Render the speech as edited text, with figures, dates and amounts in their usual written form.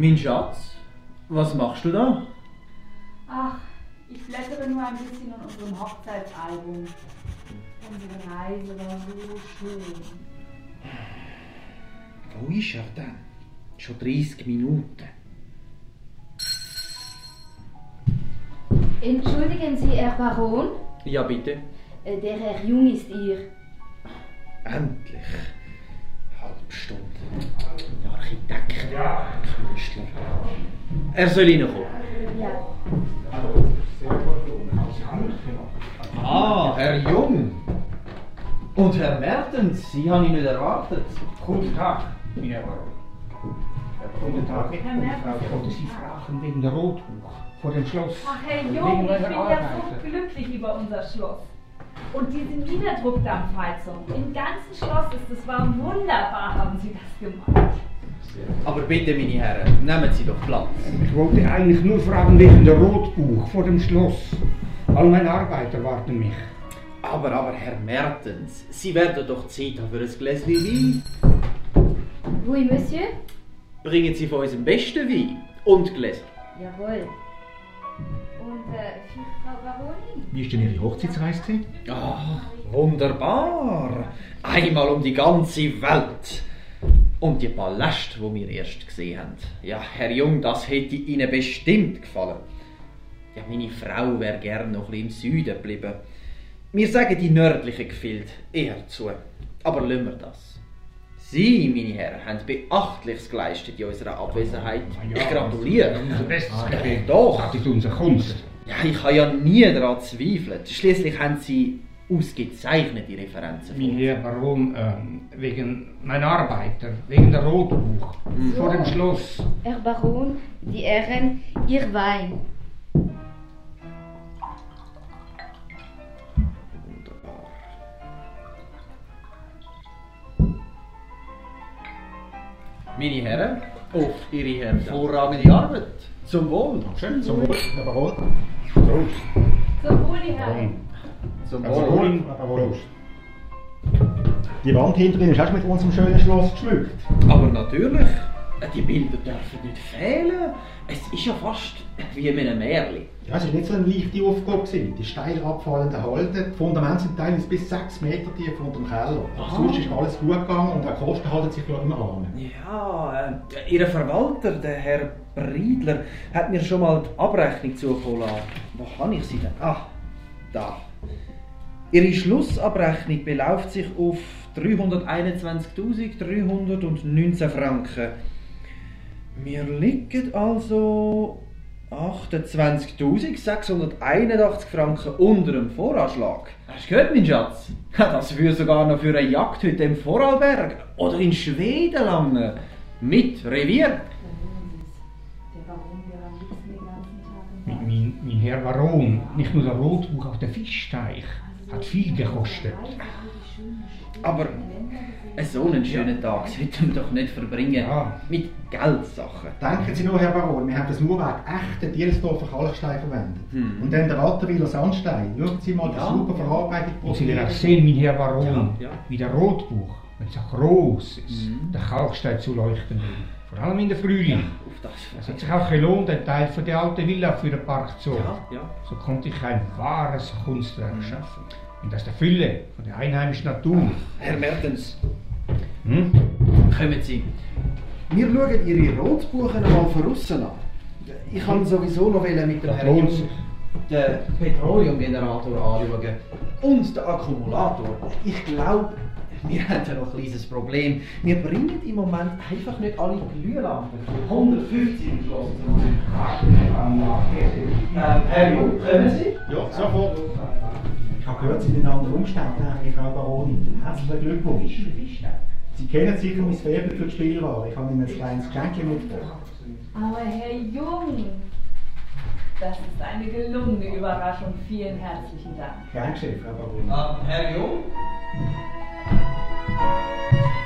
Mein Schatz, was machst du da? Ach, ich blättere nur ein bisschen in unserem Hochzeitsalbum. Unsere Reise war so schön. Wo ist er denn? Schon 30 Minuten. Entschuldigen Sie, Herr Baron? Ja, bitte. Der Herr Jung ist hier. Endlich. Halbe Stunde. Der Architekt. Ja. Künstler. Er soll reinkommen. Ja. Ah, Herr Jung. Und Herr Mertens, Sie haben ihn nicht erwartet. Guten Tag, meine Herren. Guten Tag, Herr Mertens. Frau, ich wollte Sie fragen wegen der Rotbuch vor dem Schloss. Ach, Herr Wegen Jung, ich meiner bin ja Arbeiter. so glücklich über unser Schloss. Und diese Niederdruckdampfheizung. Im ganzen Schloss ist es war wunderbar, haben Sie das gemacht. Aber bitte, meine Herren, nehmen Sie doch Platz. Ich wollte eigentlich nur fragen wegen der Rotbuch vor dem Schloss. All meine Arbeiter warten mich. Aber Herr Mertens, Sie werden doch Zeit haben für ein Gläschen Wein. Oui, Monsieur? Bringen Sie von unserem besten Wein und Gläser. Jawohl. Und für Frau Baronin? Wie war denn Ihre Hochzeitsreise? Ah, wunderbar. Einmal um die ganze Welt. Und die Paläste, die wir erst gesehen haben. Ja, Herr Jung, das hätte Ihnen bestimmt gefallen. Ja, meine Frau wäre gern noch ein bisschen im Süden geblieben. Wir sagen die nördliche Gefilde eher zu. Aber lassen wir das. Sie, meine Herren, haben Beachtliches geleistet in unserer Abwesenheit. Ich gratuliere. Unser bestes Gebet. Doch. Das ist unsere Kunst. Ja, ich habe ja nie daran zweifelt. Schließlich haben Sie ausgezeichnete Referenzen. Mein Herr Baron, wegen meiner Arbeiter, wegen der Rotbuch vor dem Schloss. Herr Baron, die Herren, Ihr Wein. Wunderbar. Meine Herren, auf Ihre hervorragende Arbeit. Zum Wohl. Schön, zum Wohl, Herr Baron. Prost. Zum Wohl, die Herren. Zum Herr Wohl. Baron, Herr Baron. Die Wand hinter Ihnen ist auch mit unserem schönen Schloss geschmückt. Aber natürlich, die Bilder dürfen nicht fehlen. Es ist ja fast wie in einem Märchen. Ja, es war nicht so eine leichte Aufgabe gewesen. Die steil abfallenden Halden, die Fundamente sind teilweise bis 6 Meter tief unter dem Keller. Aha. Sonst ist alles gut gegangen und auch die Kosten halten sich immer an. Ja, Ihr Verwalter, der Herr Briedler, hat mir schon mal die Abrechnung zukommen lassen. Wo habe ich sie denn? Ah, da. Ihre Schlussabrechnung beläuft sich auf 321.319 Franken. Wir liegen also 28.681 Franken unter dem Voranschlag. Hast du gehört, mein Schatz? Das würde sogar noch für eine Jagd heute im Vorarlberg oder in Schweden langen. Mit Revier. Der Baron wäre am liebsten den ganzen Tag im Wald. Mein Herr Baron, nicht nur der Rotbuch, auch der Fischteich hat viel gekostet. Aber so einen schönen Tag sollten wir doch nicht verbringen Ja. mit Geldsachen. Denken Sie nur, Herr Baron, wir haben das Mauerwerk echten Dielsdorfer Kalkstein verwendet. Und dann der Wattenwiler Sandstein. Schauen Sie mal, die Ja. super Verarbeitung. Und Sie werden auch sehen, mein Herr Baron, Ja, ja. wie der Rotbuch, wenn es auch groß ist, der Kalkstein zu leuchten will. Vor allem in der Frühling. Auf das. Es hat sich auch gelohnt, einen Teil von der alten Villa für den Park zu holen. Ja, ja. So konnte ich ein wahres Kunstwerk schaffen. Und aus der Fülle von der einheimischen Natur. Herr Mertens, Hm? kommen Sie. Wir schauen Ihre Rotbuchen einmal von außen an. Ich kann sowieso noch mit dem Das Herrn lohnt Jung sich. den Petroleumgenerator anschauen. Und den Akkumulator. Ich glaube, wir haben da noch ein kleines Problem. Wir bringen im Moment einfach nicht alle Glühlampen. 150 im Schloss. Herr Jung, kommen Sie? Ja, sofort. Ich habe gehört, Sie sind in anderen Umständen, Frau Baronin. Herzlichen Glückwunsch. Sie kennen sicher mein Faible für die Spielware. Ich habe Ihnen ein kleines Geschenk mitgebracht. Aber Herr Jung, das ist eine gelungene Überraschung. Vielen herzlichen Dank. Gern geschehen, Frau Baronin. Herr Jung?